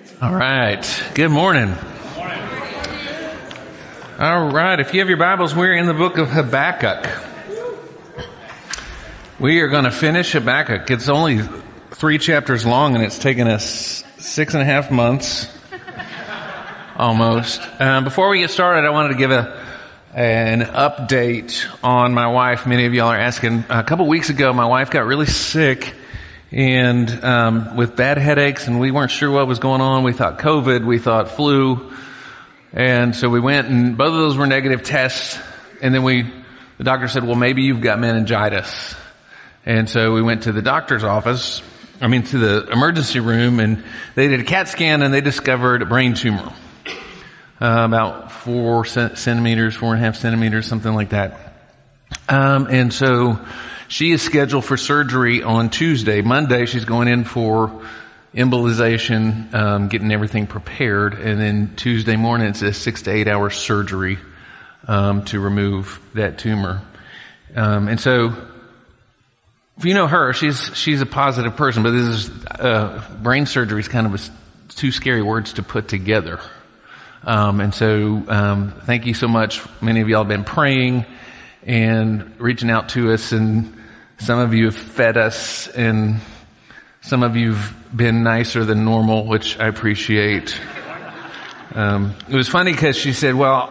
All right. Good morning. All right. If you have your Bibles, we're in the book of Habakkuk. We are going to finish Habakkuk. It's only 3 chapters long, and it's taken us 6.5 months, almost. Before we get started, I wanted to give an update on my wife. Many of y'all are asking. A couple weeks ago, my wife got really sick and with bad headaches, and we weren't sure what was going on. We thought COVID, we thought flu, and so we went, and both of those were negative tests. And then the doctor said, well, maybe you've got meningitis. And so we went to the doctor's office, to the emergency room, and they did a CAT scan, and they discovered a brain tumor, about 4.5 centimeters, something like that. And so she is scheduled for surgery on Tuesday. Monday, she's going in for embolization, getting everything prepared. And then Tuesday morning, it's a 6 to 8 hour surgery, to remove that tumor. And so, if you know her, she's a positive person, but this is, brain surgery is kind of two scary words to put together. And so, thank you so much. Many of y'all have been praying and reaching out to us, and some of you have fed us, and some of you've been nicer than normal, which I appreciate. It was funny because she said,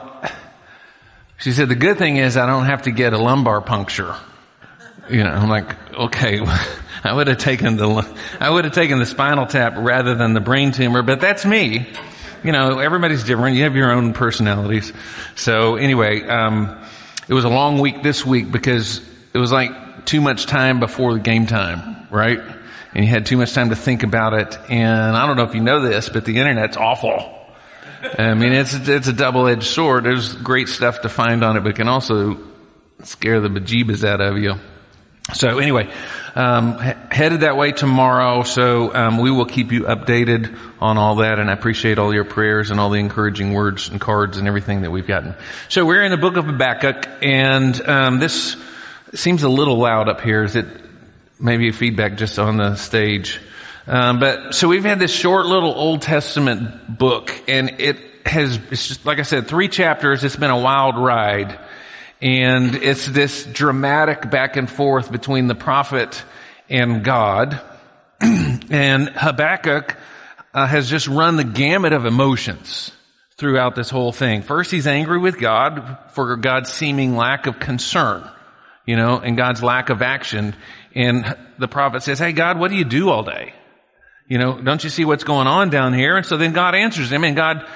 the good thing is I don't have to get a lumbar puncture. I'm like, okay, I would have taken the spinal tap rather than the brain tumor, but that's me. Everybody's different. You have your own personalities. So anyway, it was a long week this week because it was like too much time before the game time, right? And you had too much time to think about it. And I don't know if you know this, but the internet's awful. It's a double-edged sword. There's great stuff to find on it, but it can also scare the bejeebas out of you. So anyway, headed that way tomorrow. So, we will keep you updated on all that. And I appreciate all your prayers and all the encouraging words and cards and everything that we've gotten. So we're in the book of Habakkuk, and, this seems a little loud up here. Is it maybe a feedback just on the stage? So we've had this short little Old Testament book, and it's just, like I said, 3 chapters. It's been a wild ride. And it's this dramatic back and forth between the prophet and God. And Habakkuk has just run the gamut of emotions throughout this whole thing. First, he's angry with God for God's seeming lack of concern, and God's lack of action. And the prophet says, hey, God, what do you do all day? Don't you see what's going on down here? And so then God answers him, and God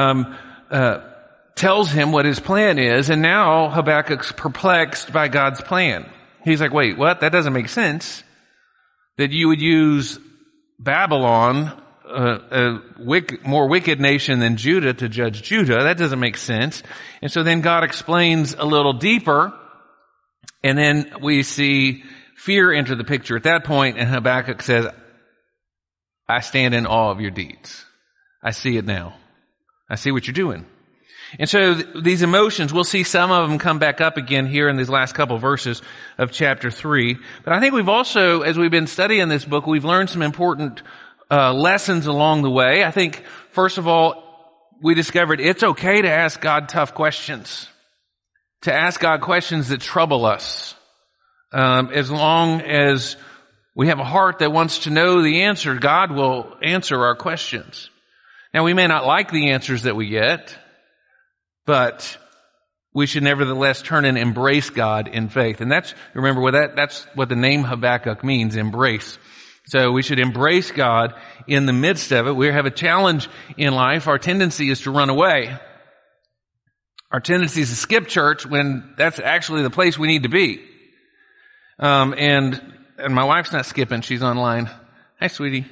tells him what his plan is, and now Habakkuk's perplexed by God's plan. He's like, wait, what? That doesn't make sense. That you would use Babylon, a more wicked nation than Judah, to judge Judah. That doesn't make sense. And so then God explains a little deeper, and then we see fear enter the picture at that point, and Habakkuk says, I stand in awe of your deeds. I see it now. I see what you're doing. And so these emotions, we'll see some of them come back up again here in these last couple verses of chapter 3. But I think we've also, as we've been studying this book, we've learned some important lessons along the way. I think, first of all, we discovered it's okay to ask God tough questions, to ask God questions that trouble us, as long as we have a heart that wants to know the answer. God will answer our questions. Now, we may not like the answers that we get, but we should nevertheless turn and embrace God in faith. And that's what the name Habakkuk means, embrace. So we should embrace God in the midst of it. We have a challenge in life. Our tendency is to run away. Our tendency is to skip church when that's actually the place we need to be. And my wife's not skipping. She's online. Hi, sweetie.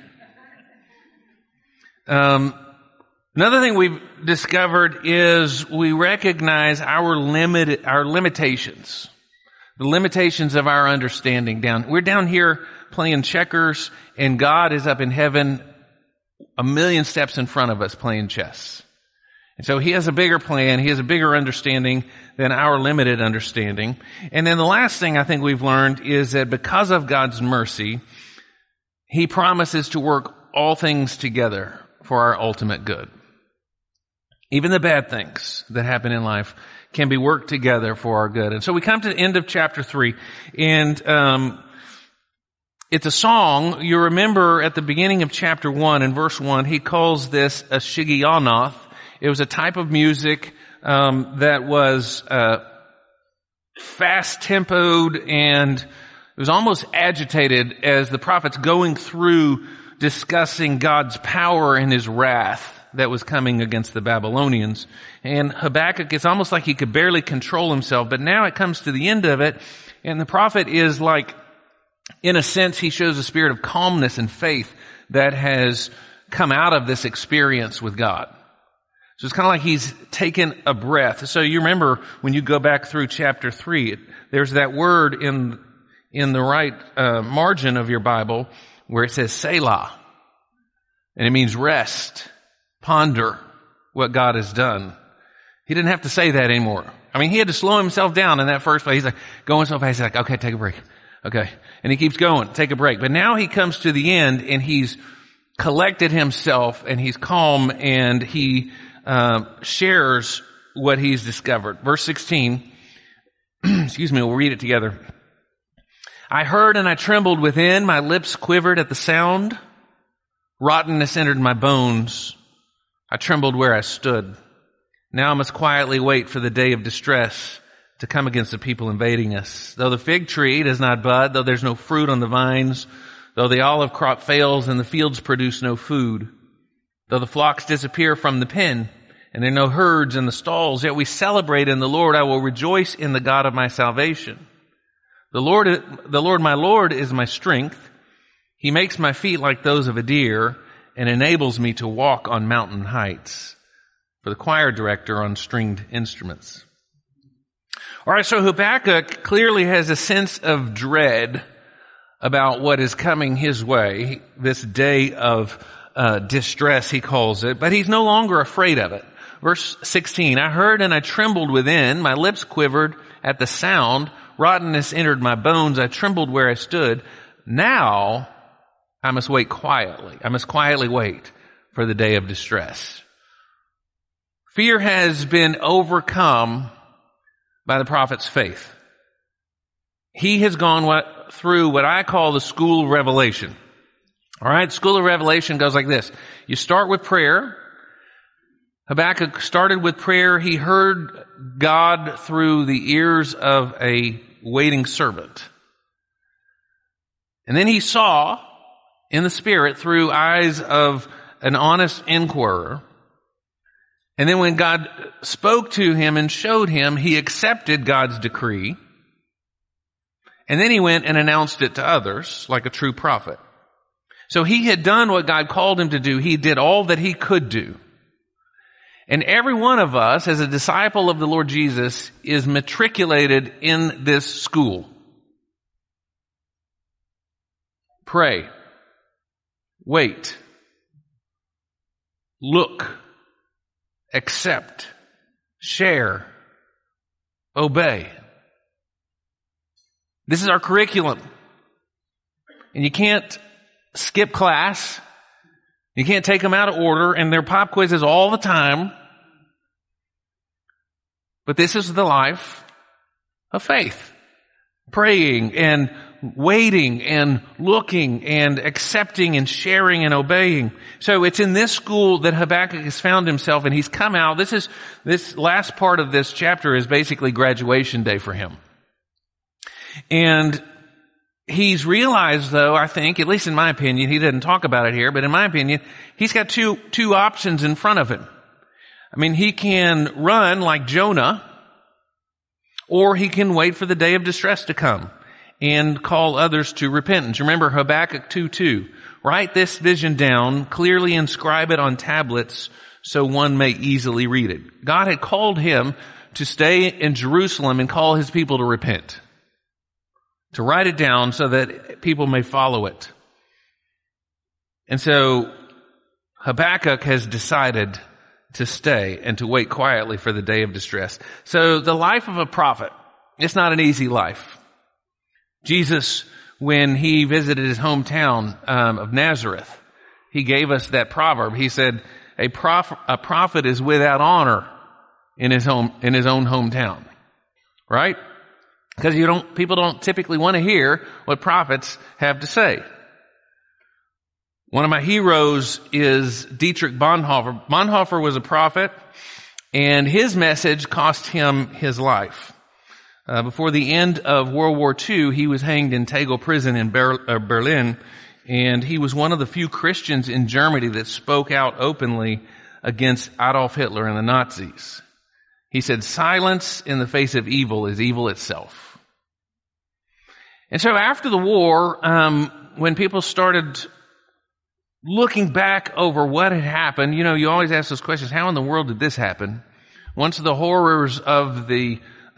Another thing we've discovered is we recognize our limitations, the limitations of our understanding. We're down here playing checkers, and God is up in heaven a million steps in front of us playing chess. And so he has a bigger plan. He has a bigger understanding than our limited understanding. And then the last thing I think we've learned is that because of God's mercy, he promises to work all things together for our ultimate good. Even the bad things that happen in life can be worked together for our good. And so we come to the end of chapter 3, and it's a song. You remember at the beginning of chapter 1, in verse 1, he calls this a shigionoth. It was a type of music that was fast-tempoed, and it was almost agitated as the prophet's going through discussing God's power and his wrath that was coming against the Babylonians. And Habakkuk, it's almost like he could barely control himself, but now it comes to the end of it, and the prophet is like, in a sense, he shows a spirit of calmness and faith that has come out of this experience with God. So it's kind of like he's taken a breath. So you remember when you go back through chapter 3, there's that word in the right margin of your Bible where it says Selah. And it means rest, ponder what God has done. He didn't have to say that anymore. I mean, he had to slow himself down in that first place. He's like going so fast, he's like, okay, take a break. Okay. And he keeps going, take a break. But now he comes to the end and he's collected himself and he's calm and he shares what he's discovered. Verse 16, excuse me, we'll read it together. I heard and I trembled within, my lips quivered at the sound. Rottenness entered my bones. I trembled where I stood. Now I must quietly wait for the day of distress to come against the people invading us. Though the fig tree does not bud, though there's no fruit on the vines, though the olive crop fails and the fields produce no food, though the flocks disappear from the pen and there are no herds in the stalls, yet we celebrate in the Lord. I will rejoice in the God of my salvation. The Lord, my Lord, is my strength. He makes my feet like those of a deer and enables me to walk on mountain heights. For the choir director on stringed instruments. All right, so Habakkuk clearly has a sense of dread about what is coming his way, this day of distress, he calls it, but he's no longer afraid of it. Verse 16, I heard and I trembled within, my lips quivered at the sound, rottenness entered my bones, I trembled where I stood. Now I must wait quietly. I must quietly wait for the day of distress. Fear has been overcome by the prophet's faith. He has gone through what I call the school of revelation. All right, school of revelation goes like this. You start with prayer. Habakkuk started with prayer. He heard God through the ears of a waiting servant. And then he saw in the Spirit through eyes of an honest inquirer. And then when God spoke to him and showed him, he accepted God's decree. And then he went and announced it to others like a true prophet. So he had done what God called him to do. He did all that he could do. And every one of us, as a disciple of the Lord Jesus, is matriculated in this school. Pray. Wait. Look. Accept. Share. Obey. This is our curriculum. And you can't skip class. You can't take them out of order, and there are pop quizzes all the time. But this is the life of faith. Praying and waiting and looking and accepting and sharing and obeying. So it's in this school that Habakkuk has found himself, and he's come out. This last part of this chapter is basically graduation day for him. And he's realized, though, I think, at least in my opinion, he didn't talk about it here, but in my opinion, he's got two options in front of him. I mean, he can run like Jonah, or he can wait for the day of distress to come and call others to repentance. Remember Habakkuk 2:2. Write this vision down, clearly inscribe it on tablets so one may easily read it. God had called him to stay in Jerusalem and call his people to repent. To write it down so that people may follow it. And so Habakkuk has decided to stay and to wait quietly for the day of distress. So the life of a prophet, it's not an easy life. Jesus, when he visited his hometown of Nazareth, he gave us that proverb. He said, a prophet is without honor in his own hometown. Right? Because people don't typically want to hear what prophets have to say. One of my heroes is Dietrich Bonhoeffer. Bonhoeffer was a prophet, and his message cost him his life. Before the end of World War II, he was hanged in Tegel prison in Berlin, and he was one of the few Christians in Germany that spoke out openly against Adolf Hitler and the Nazis. He said, silence in the face of evil is evil itself. And so after the war, when people started looking back over what had happened, you always ask those questions, how in the world did this happen? Once the horrors of the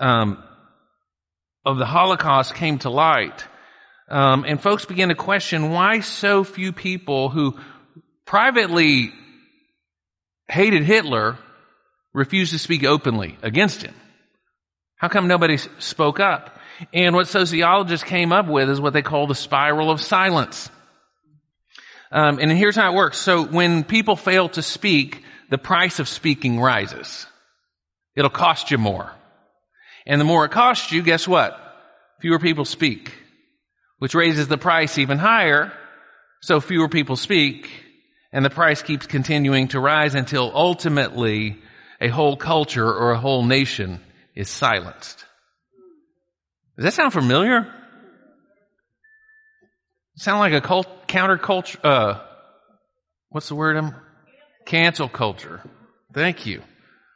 Holocaust came to light, and folks began to question why so few people who privately hated Hitler refused to speak openly against him. How come nobody spoke up? And what sociologists came up with is what they call the spiral of silence. And here's how it works. So when people fail to speak, the price of speaking rises. It'll cost you more. And the more it costs you, guess what? Fewer people speak, which raises the price even higher. So fewer people speak, and the price keeps continuing to rise until ultimately a whole culture or a whole nation is silenced. Does that sound familiar? Sound like a counterculture, what's the word? Cancel culture. Thank you.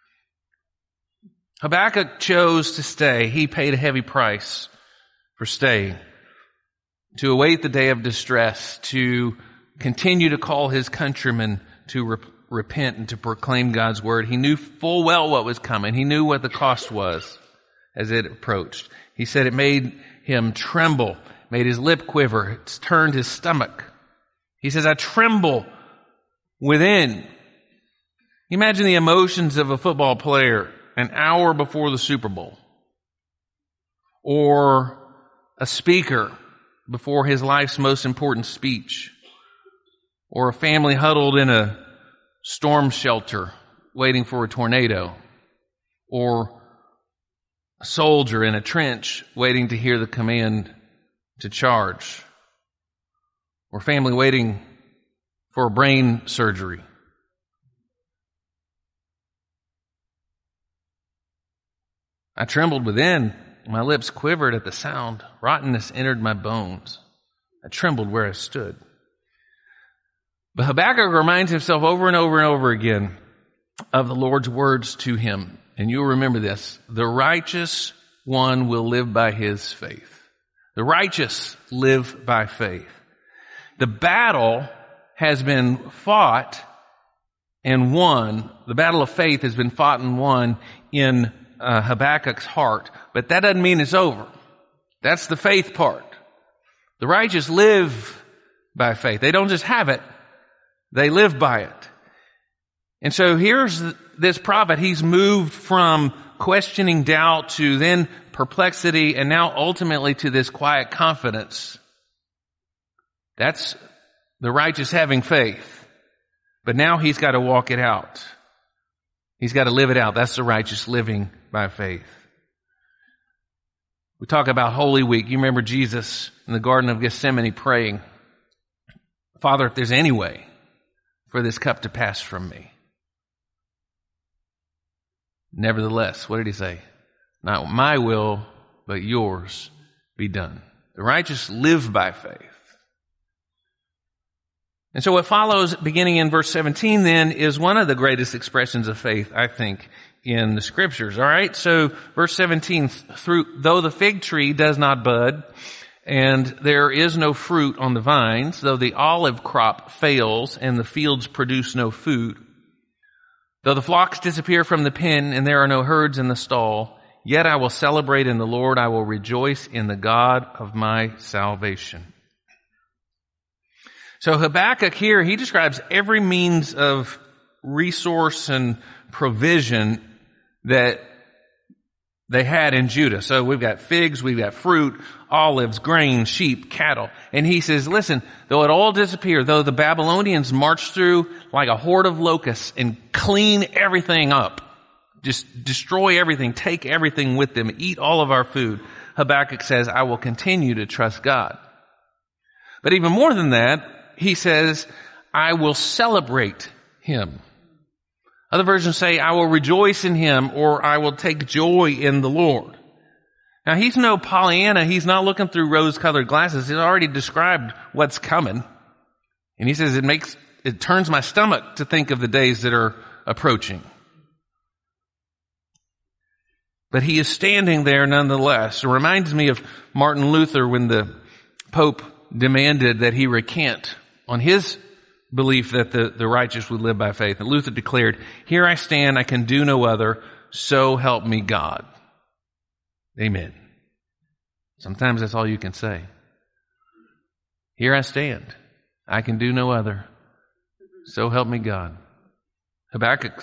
Habakkuk chose to stay. He paid a heavy price for staying, to await the day of distress, to continue to call his countrymen to repent and to proclaim God's word. He knew full well what was coming. He knew what the cost was as it approached. He said it made him tremble, made his lip quiver, it turned his stomach. He says, I tremble within. Imagine the emotions of a football player an hour before the Super Bowl, or a speaker before his life's most important speech, or a family huddled in a storm shelter waiting for a tornado, or a soldier in a trench waiting to hear the command to charge, or family waiting for a brain surgery. I trembled within, my lips quivered at the sound, rottenness entered my bones. I trembled where I stood. But Habakkuk reminds himself over and over and over again of the Lord's words to him. And you'll remember this. The righteous one will live by his faith. The righteous live by faith. The battle has been fought and won. The battle of faith has been fought and won in Habakkuk's heart. But that doesn't mean it's over. That's the faith part. The righteous live by faith. They don't just have it. They live by it. And so here's this prophet. He's moved from questioning doubt to then perplexity and now ultimately to this quiet confidence. That's the righteous having faith. But now he's got to walk it out. He's got to live it out. That's the righteous living by faith. We talk about Holy Week. You remember Jesus in the Garden of Gethsemane praying, Father, if there's any way for this cup to pass from me. Nevertheless, what did he say? Not my will, but yours be done. The righteous live by faith. And so what follows, beginning in verse 17 then, is one of the greatest expressions of faith, I think, in the scriptures. All right? So verse 17, though the fig tree does not bud, and there is no fruit on the vines, though the olive crop fails, and the fields produce no food, though the flocks disappear from the pen, and there are no herds in the stall, yet I will celebrate in the Lord, I will rejoice in the God of my salvation. So Habakkuk here, he describes every means of resource and provision that they had in Judah. So we've got figs, we've got fruit, olives, grain, sheep, cattle. And he says, listen, though it all disappear, though the Babylonians march through like a horde of locusts and clean everything up, just destroy everything, take everything with them, eat all of our food, Habakkuk says, I will continue to trust God. But even more than that, he says, I will celebrate him. Other versions say, I will rejoice in him, or I will take joy in the Lord. Now, he's no Pollyanna. He's not looking through rose-colored glasses. He's already described what's coming. And he says, it turns my stomach to think of the days that are approaching. But he is standing there nonetheless. It reminds me of Martin Luther when the Pope demanded that he recant on his belief that the righteous would live by faith. And Luther declared, here I stand, I can do no other, so help me God. Amen. Sometimes that's all you can say. Here I stand, I can do no other, so help me God. Habakkuk,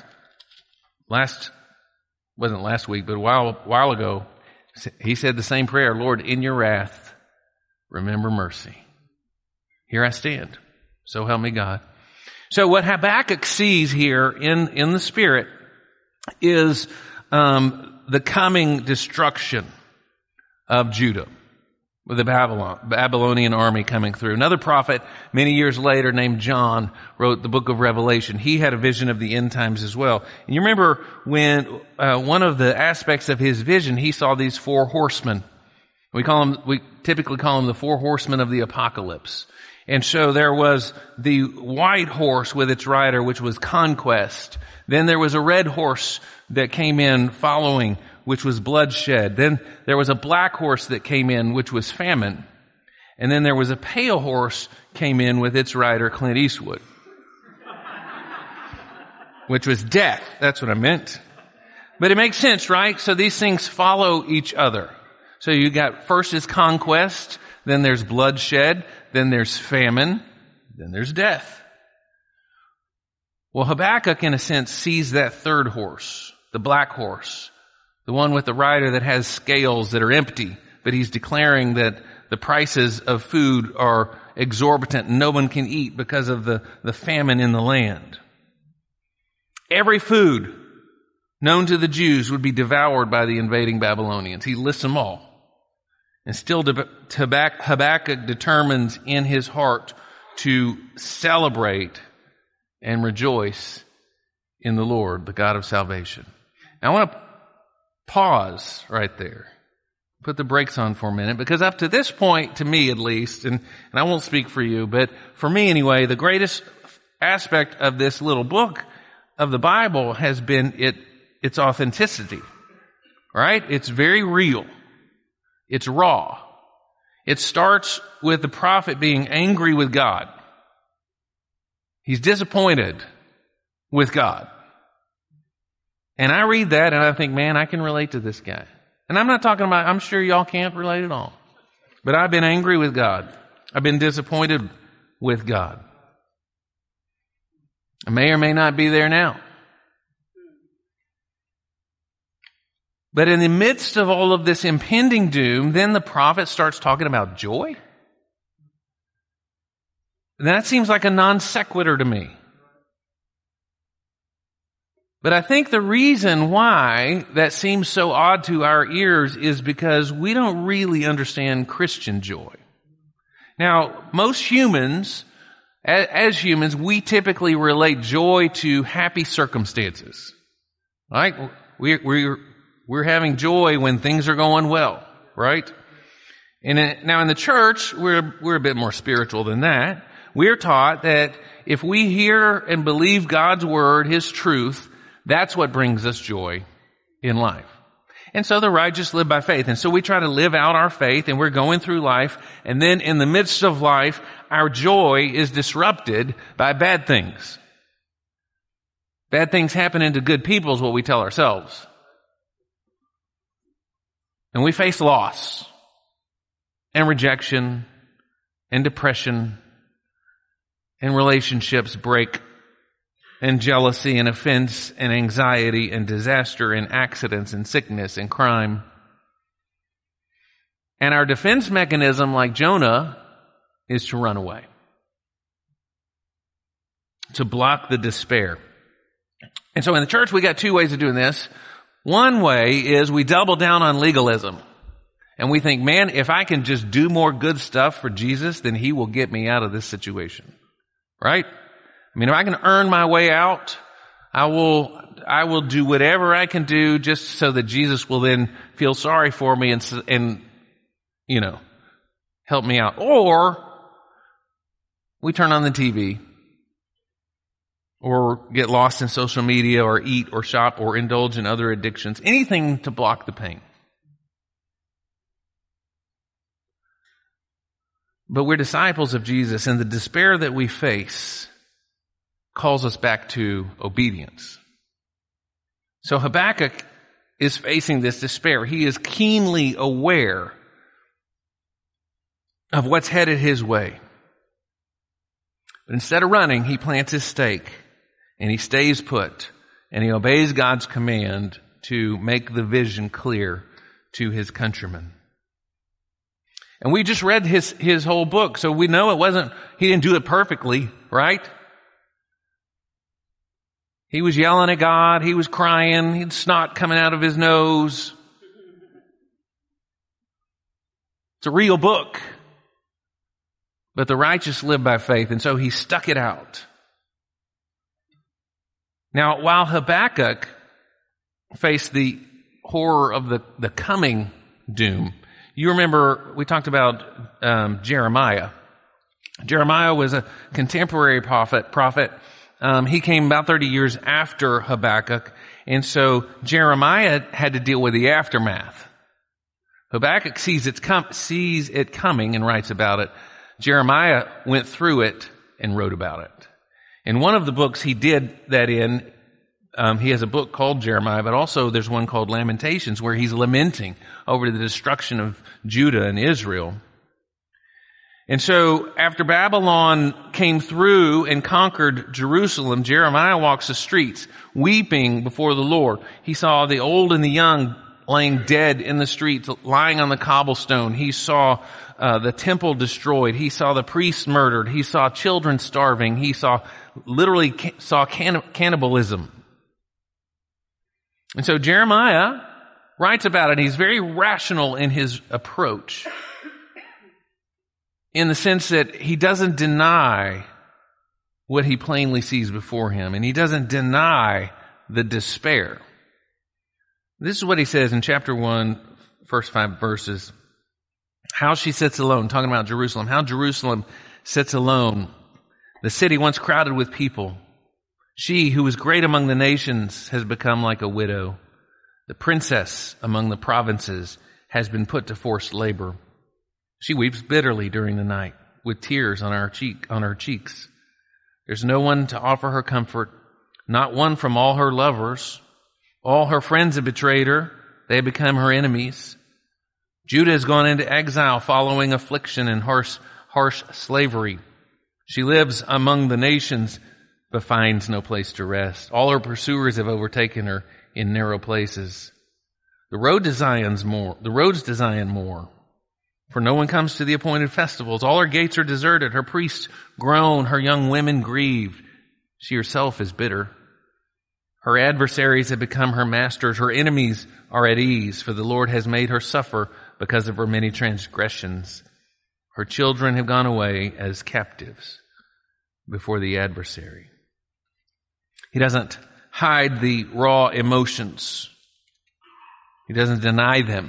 wasn't last week, but a while ago, he said the same prayer, Lord, in your wrath, remember mercy. Here I stand. So help me God. So what Habakkuk sees here in the Spirit is the coming destruction of Judah with the Babylonian army coming through. Another prophet many years later named John wrote the book of Revelation. He had a vision of the end times as well. And you remember when one of the aspects of his vision, he saw these 4 horsemen. We typically call them the 4 horsemen of the apocalypse. And so there was the white horse with its rider, which was conquest. Then there was a red horse that came in following, which was bloodshed. Then there was a black horse that came in, which was famine. And then there was a pale horse came in with its rider, Clint Eastwood, which was death. That's what I meant. But it makes sense, right? So these things follow each other. So you got first is conquest, then there's bloodshed, then there's famine, then there's death. Well, Habakkuk, in a sense, sees that third horse, the black horse, the one with the rider that has scales that are empty, but he's declaring that the prices of food are exorbitant and no one can eat because of the famine in the land. Every food known to the Jews would be devoured by the invading Babylonians. He lists them all. And still Habakkuk determines in his heart to celebrate and rejoice in the Lord, the God of salvation. Now I want to pause right there. Put the brakes on for a minute, because up to this point, to me at least, and I won't speak for you, but for me anyway, the greatest aspect of this little book of the Bible has been its authenticity. Right? It's very real. It's raw. It starts with the prophet being angry with God. He's disappointed with God. And I read that and I think, man, I can relate to this guy. And I'm not talking about, I'm sure y'all can't relate at all. But I've been angry with God. I've been disappointed with God. I may or may not be there now. But in the midst of all of this impending doom, then the prophet starts talking about joy. And that seems like a non sequitur to me. But I think the reason why that seems so odd to our ears is because we don't really understand Christian joy. Now, most humans, as humans, we typically relate joy to happy circumstances. Right? We're having joy when things are going well, right? And now in the church, we're a bit more spiritual than that. We're taught that if we hear and believe God's word, His truth, that's what brings us joy in life. And so the righteous live by faith. And so we try to live out our faith, and we're going through life, and then in the midst of life, our joy is disrupted by bad things. Bad things happening to good people is what we tell ourselves. And we face loss and rejection and depression, and relationships break and jealousy and offense and anxiety and disaster and accidents and sickness and crime. And our defense mechanism, like Jonah, is to run away, to block the despair. And so in the church, we got two ways of doing this. One way is we double down on legalism. And we think, man, if I can just do more good stuff for Jesus, then he will get me out of this situation. Right? I mean, if I can earn my way out, I will do whatever I can do just so that Jesus will then feel sorry for me and you know, help me out. Or we turn on the TV or get lost in social media or eat or shop or indulge in other addictions, anything to block the pain. But we're disciples of Jesus, and the despair that we face calls us back to obedience. So Habakkuk is facing this despair. He is keenly aware of what's headed his way. But instead of running, he plants his stake, and he stays put, and he obeys God's command to make the vision clear to his countrymen. And we just read his whole book, so we know he didn't do it perfectly, right? He was yelling at God, he was crying, he had snot coming out of his nose. It's a real book. But the righteous live by faith, and so he stuck it out. Now, while Habakkuk faced the horror of the coming doom, you remember we talked about Jeremiah. Jeremiah was a contemporary prophet. He came about 30 years after Habakkuk, and so Jeremiah had to deal with the aftermath. Habakkuk sees it coming and writes about it. Jeremiah went through it and wrote about it. In one of the books he did that in, he has a book called Jeremiah, but also there's one called Lamentations where he's lamenting over the destruction of Judah and Israel. And so after Babylon came through and conquered Jerusalem, Jeremiah walks the streets weeping before the Lord. He saw the old and the young laying dead in the streets, lying on the cobblestone. He saw the temple destroyed. He saw the priests murdered. He saw children starving. He literally saw cannibalism. And so Jeremiah writes about it. He's very rational in his approach, in the sense that he doesn't deny what he plainly sees before him, and he doesn't deny the despair. This is what he says in chapter 1, first 5 verses. How she sits alone, talking about Jerusalem. How Jerusalem sits alone, the city once crowded with people. She who was great among the nations has become like a widow. The princess among the provinces has been put to forced labor. She weeps bitterly during the night with tears on her cheeks. There's no one to offer her comfort, not one from all her lovers. All her friends have betrayed her. They have become her enemies. Judah has gone into exile following affliction and harsh slavery. She lives among the nations, but finds no place to rest. All her pursuers have overtaken her in narrow places. The roads to Zion mourn, for no one comes to the appointed festivals. All her gates are deserted. Her priests groan. Her young women grieve. She herself is bitter. Her adversaries have become her masters. Her enemies are at ease, for the Lord has made her suffer because of her many transgressions. Her children have gone away as captives before the adversary. He doesn't hide the raw emotions. He doesn't deny them.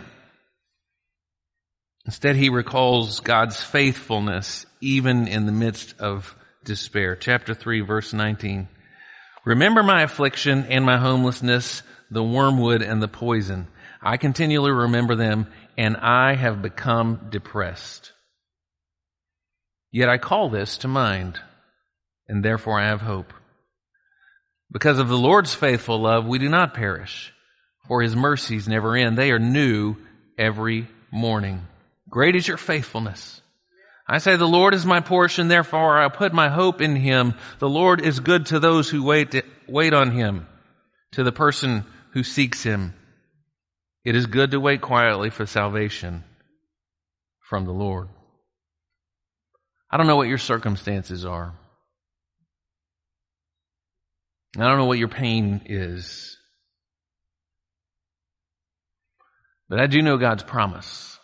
Instead, he recalls God's faithfulness even in the midst of despair. Chapter 3, verse 19. Remember my affliction and my homelessness, the wormwood and the poison. I continually remember them, and I have become depressed. Yet I call this to mind, and therefore I have hope. Because of the Lord's faithful love, we do not perish, for his mercies never end. They are new every morning. Great is your faithfulness. I say, the Lord is my portion, therefore I put my hope in him. The Lord is good to those who wait on him, to the person who seeks him. It is good to wait quietly for salvation from the Lord. I don't know what your circumstances are. I don't know what your pain is. But I do know God's promise.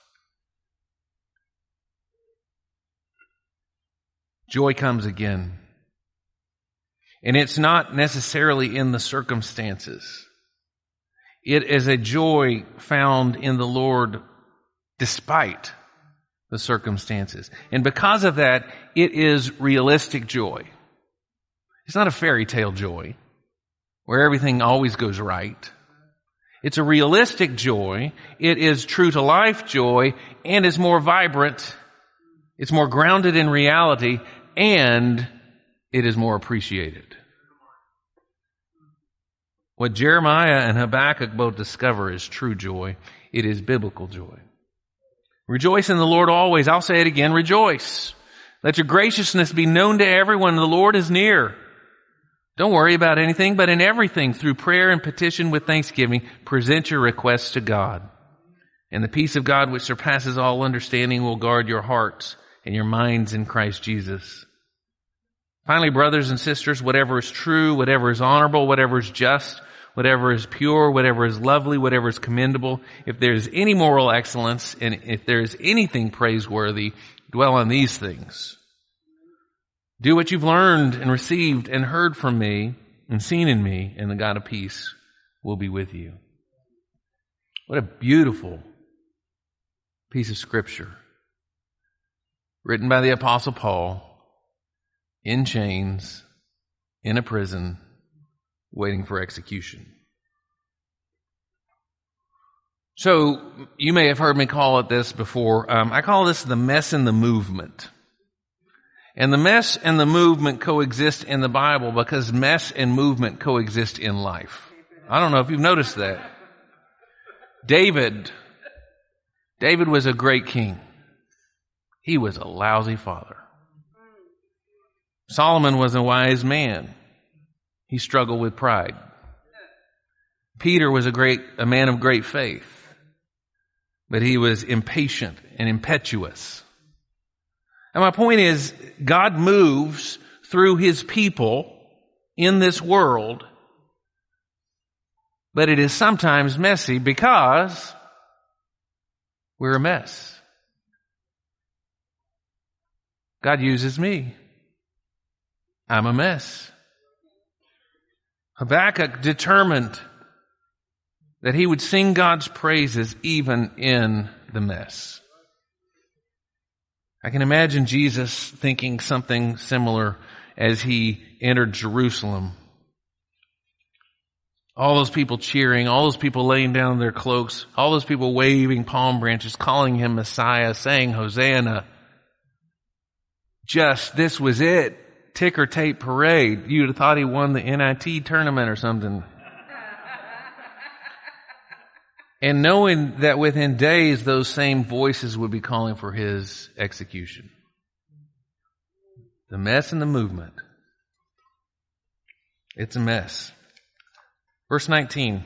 Joy comes again. And it's not necessarily in the circumstances. It is a joy found in the Lord despite the circumstances. And because of that, it is realistic joy. It's not a fairy tale joy where everything always goes right. It's a realistic joy. It is true to life joy and is more vibrant. It's more grounded in reality and it is more appreciated. What Jeremiah and Habakkuk both discover is true joy. It is biblical joy. Rejoice in the Lord always. I'll say it again, rejoice. Let your graciousness be known to everyone. The Lord is near. Don't worry about anything, but in everything, through prayer and petition with thanksgiving, present your requests to God. And the peace of God, which surpasses all understanding, will guard your hearts and your minds in Christ Jesus. Finally, brothers and sisters, whatever is true, whatever is honorable, whatever is just, whatever is pure, whatever is lovely, whatever is commendable, if there is any moral excellence, and if there is anything praiseworthy, dwell on these things. Do what you've learned and received and heard from me and seen in me, and the God of peace will be with you. What a beautiful piece of scripture. Written by the Apostle Paul, in chains, in a prison, waiting for execution. So, you may have heard me call it this before. I call this the mess and the movement. And the mess and the movement coexist in the Bible because mess and movement coexist in life. I don't know if you've noticed that. David was a great king. He was a lousy father. Solomon was a wise man. He struggled with pride. Peter was a man of great faith, but he was impatient and impetuous. And my point is, God moves through his people in this world, but it is sometimes messy because we're a mess. God uses me. I'm a mess. Habakkuk determined that he would sing God's praises even in the mess. I can imagine Jesus thinking something similar as he entered Jerusalem. All those people cheering, all those people laying down their cloaks, all those people waving palm branches, calling him Messiah, saying Hosanna. This was it. Ticker tape parade. You'd have thought he won the NIT tournament or something. And knowing that within days those same voices would be calling for his execution. The mess and the movement. It's a mess. Verse 19.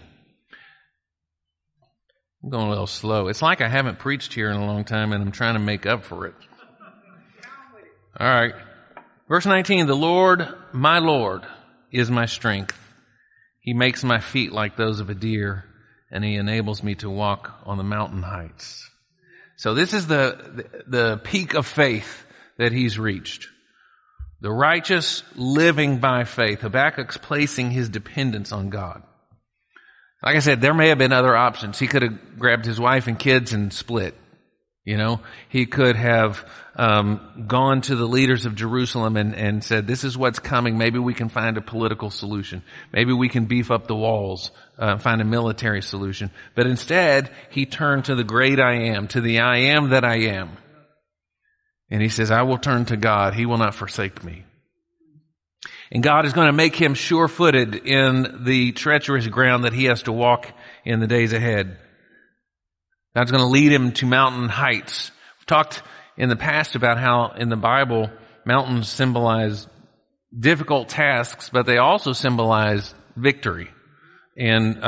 I'm going a little slow. It's like I haven't preached here in a long time and I'm trying to make up for it. All right. Verse 19, the Lord, my Lord, is my strength. He makes my feet like those of a deer, and he enables me to walk on the mountain heights. So this is the peak of faith that he's reached. The righteous living by faith. Habakkuk's placing his dependence on God. Like I said, there may have been other options. He could have grabbed his wife and kids and split. You know, he could have gone to the leaders of Jerusalem and said, this is what's coming. Maybe we can find a political solution. Maybe we can beef up the walls, find a military solution. But instead, he turned to the great I am, to the I am that I am. And he says, I will turn to God. He will not forsake me. And God is going to make him sure-footed in the treacherous ground that he has to walk in the days ahead. God's going to lead him to mountain heights. We've talked in the past about how in the Bible mountains symbolize difficult tasks, but they also symbolize victory and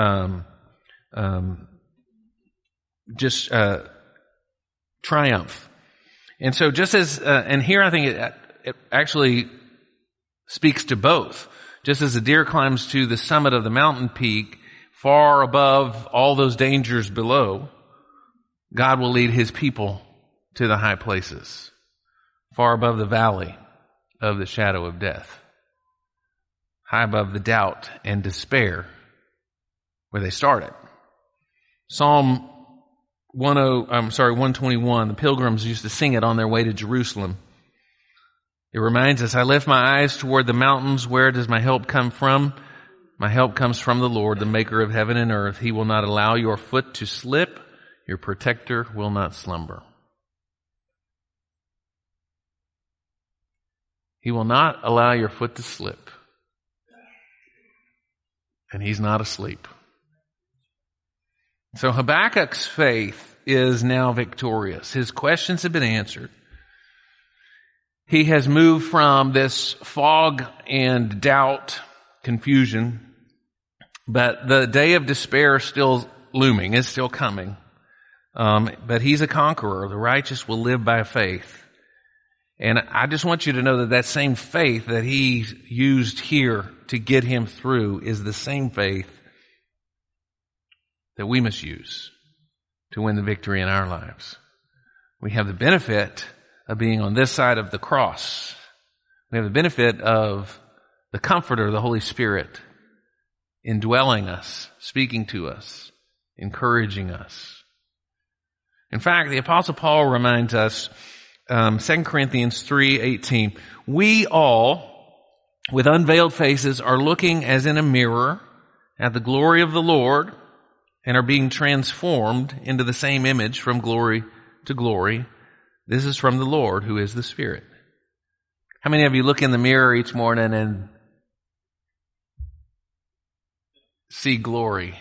triumph. And so just as, and here I think it actually speaks to both. Just as a deer climbs to the summit of the mountain peak, far above all those dangers below, God will lead His people to the high places, far above the valley of the shadow of death, high above the doubt and despair where they started. Psalm 121, the pilgrims used to sing it on their way to Jerusalem. It reminds us, I lift my eyes toward the mountains. Where does my help come from? My help comes from the Lord, the maker of heaven and earth. He will not allow your foot to slip. Your protector will not slumber. He will not allow your foot to slip. And He's not asleep. So Habakkuk's faith is now victorious. His questions have been answered. He has moved from this fog and doubt, confusion, but the day of despair is still looming, is still coming. But he's a conqueror. The righteous will live by faith. And I just want you to know that that same faith that he used here to get him through is the same faith that we must use to win the victory in our lives. We have the benefit of being on this side of the cross. We have the benefit of the Comforter, the Holy Spirit, indwelling us, speaking to us, encouraging us. In fact, the Apostle Paul reminds us, 2 Corinthians 3:18, we all, with unveiled faces, are looking as in a mirror at the glory of the Lord and are being transformed into the same image from glory to glory. This is from the Lord, who is the Spirit. How many of you look in the mirror each morning and see glory?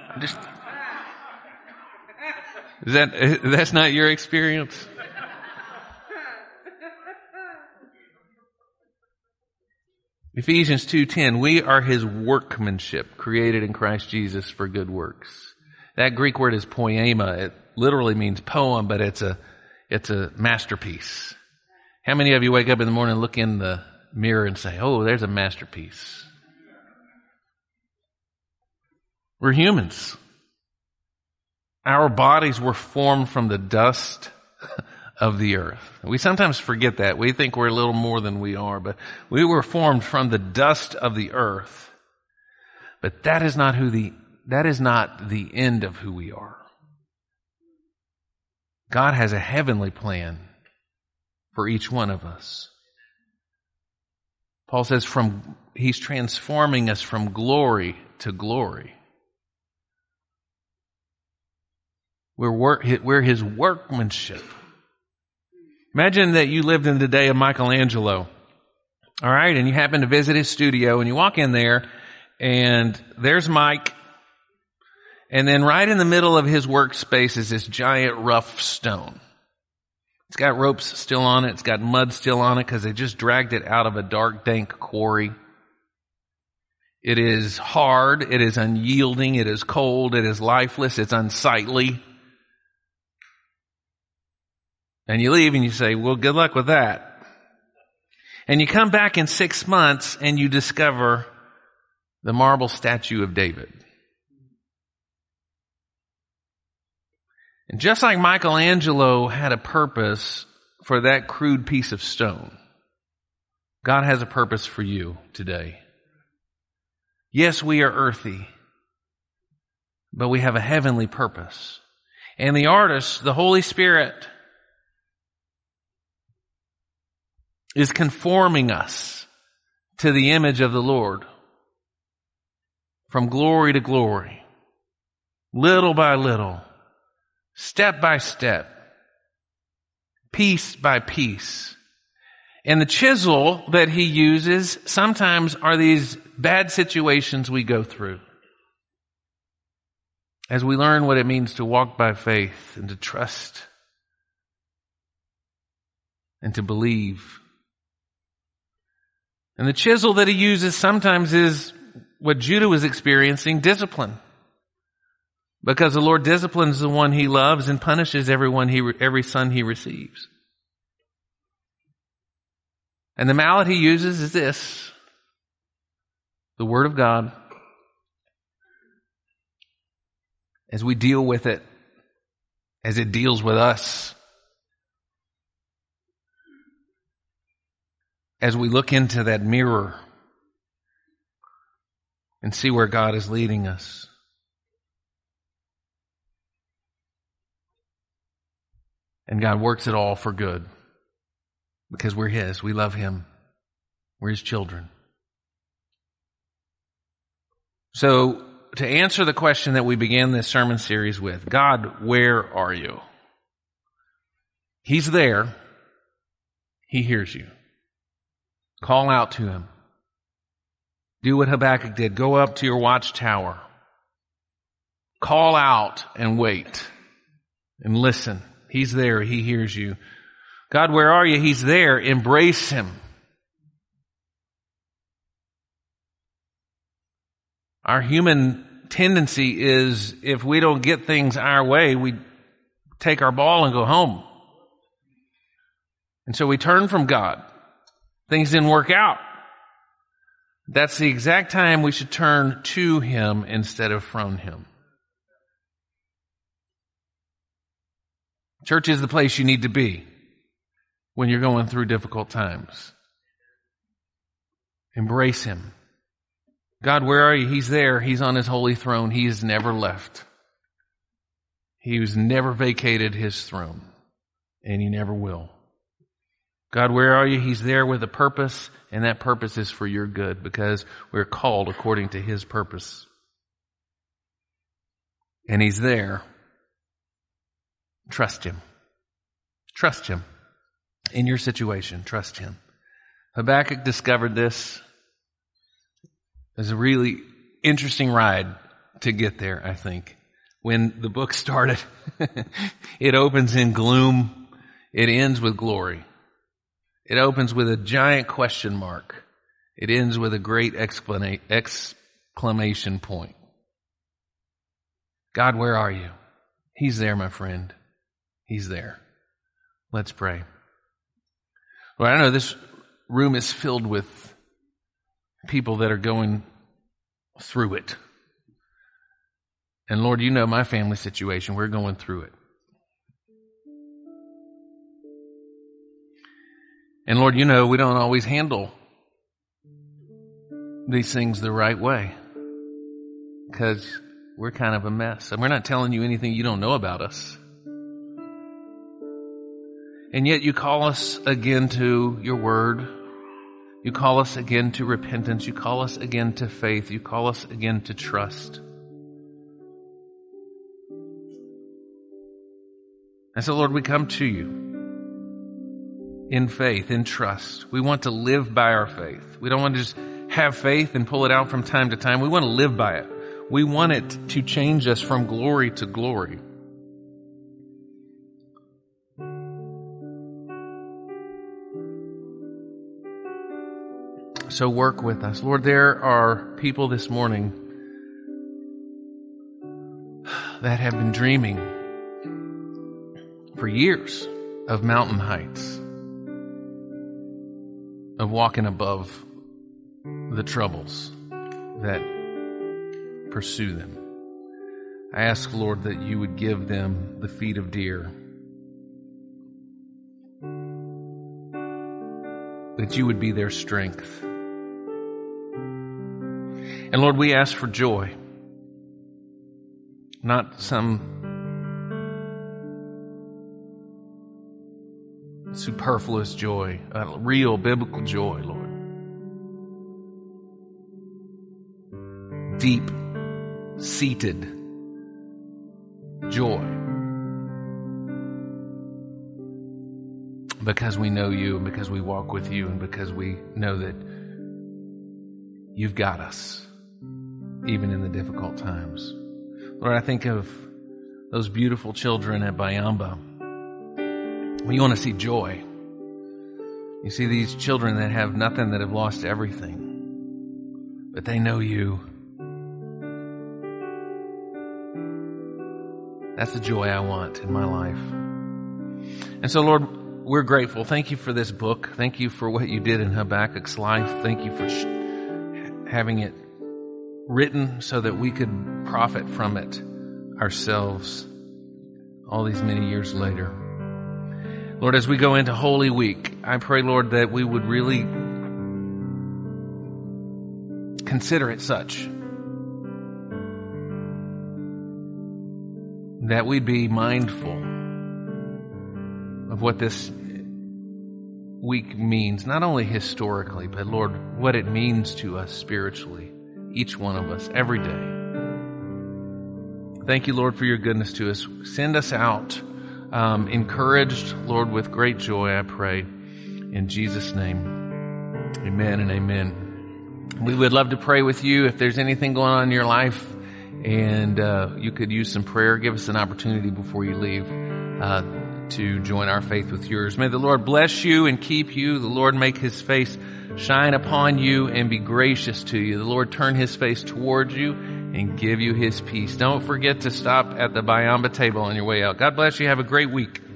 That's not your experience? Ephesians 2:10, we are His workmanship, created in Christ Jesus for good works. That Greek word is poema. It literally means poem, but it's a masterpiece. How many of you wake up in the morning and look in the mirror and say, oh, there's a masterpiece? We're humans. Our bodies were formed from the dust of the earth. We sometimes forget that. We think we're a little more than we are, but we were formed from the dust of the earth. But that is not the end of who we are. God has a heavenly plan for each one of us. Paul says He's transforming us from glory to glory. We're His workmanship. Imagine that you lived in the day of Michelangelo. All right, and you happen to visit his studio and you walk in there and there's Mike. And then right in the middle of his workspace is this giant rough stone. It's got ropes still on it. It's got mud still on it because they just dragged it out of a dark, dank quarry. It is hard. It is unyielding. It is cold. It is lifeless. It's unsightly. And you leave and you say, well, good luck with that. And you come back in 6 months and you discover the marble statue of David. And just like Michelangelo had a purpose for that crude piece of stone, God has a purpose for you today. Yes, we are earthy, but we have a heavenly purpose. And the artist, the Holy Spirit, is conforming us to the image of the Lord from glory to glory, little by little, step by step, piece by piece. And the chisel that He uses sometimes are these bad situations we go through as we learn what it means to walk by faith and to trust and to believe. And the chisel that he uses sometimes is what Judah was experiencing, discipline. Because the Lord disciplines the one he loves and punishes every son he receives. And the mallet he uses is this, the Word of God. As we deal with it, as it deals with us, as we look into that mirror and see where God is leading us. And God works it all for good because we're His. We love Him. We're His children. So, to answer the question that we began this sermon series with, God, where are you? He's there. He hears you. Call out to Him. Do what Habakkuk did. Go up to your watchtower. Call out and wait and listen. He's there. He hears you. God, where are you? He's there. Embrace Him. Our human tendency is if we don't get things our way, we take our ball and go home. And so we turn from God. Things didn't work out. That's the exact time we should turn to Him instead of from Him. Church is the place you need to be when you're going through difficult times. Embrace Him. God, where are you? He's there. He's on His holy throne. He has never left. He has never vacated His throne, and He never will. God, where are you? He's there with a purpose, and that purpose is for your good because we're called according to His purpose. And He's there. Trust Him. Trust Him. In your situation, trust Him. Habakkuk discovered this. It was a really interesting ride to get there, I think. When the book started, it opens in gloom. It ends with glory. It opens with a giant question mark. It ends with a great exclamation point. God, where are you? He's there, my friend. He's there. Let's pray. Well, I know this room is filled with people that are going through it. And Lord, you know my family situation. We're going through it. And Lord, you know we don't always handle these things the right way because we're kind of a mess. And we're not telling you anything you don't know about us. And yet you call us again to your word. You call us again to repentance. You call us again to faith. You call us again to trust. And so, Lord, we come to you in faith, in trust. We want to live by our faith. We don't want to just have faith and pull it out from time to time. We want to live by it. We want it to change us from glory to glory. So work with us. Lord, there are people this morning that have been dreaming for years of mountain heights, of walking above the troubles that pursue them. I ask, Lord, that you would give them the feet of deer, that you would be their strength. And Lord, we ask for joy, not some superfluous joy, a real biblical joy, Lord. Deep-seated joy. Because we know you and because we walk with you and because we know that you've got us, even in the difficult times. Lord, I think of those beautiful children at Bayamba. We want to see joy. You see these children that have nothing, that have lost everything, but they know you. That's the joy I want in my life. And so, Lord, we're grateful. Thank you for this book. Thank you for what you did in Habakkuk's life. Thank you for having it written so that we could profit from it ourselves all these many years later. Lord, as we go into Holy Week, I pray, Lord, that we would really consider it such. That we'd be mindful of what this week means, not only historically, but Lord, what it means to us spiritually, each one of us, every day. Thank you, Lord, for your goodness to us. Send us out encouraged, Lord, with great joy, I pray. In Jesus' name, amen and amen. We would love to pray with you. If there's anything going on in your life and you could use some prayer, give us an opportunity before you leave to join our faith with yours. May the Lord bless you and keep you. The Lord make his face shine upon you and be gracious to you. The Lord turn his face towards you and give you his peace. Don't forget to stop at the Bayamba table on your way out. God bless you. Have a great week.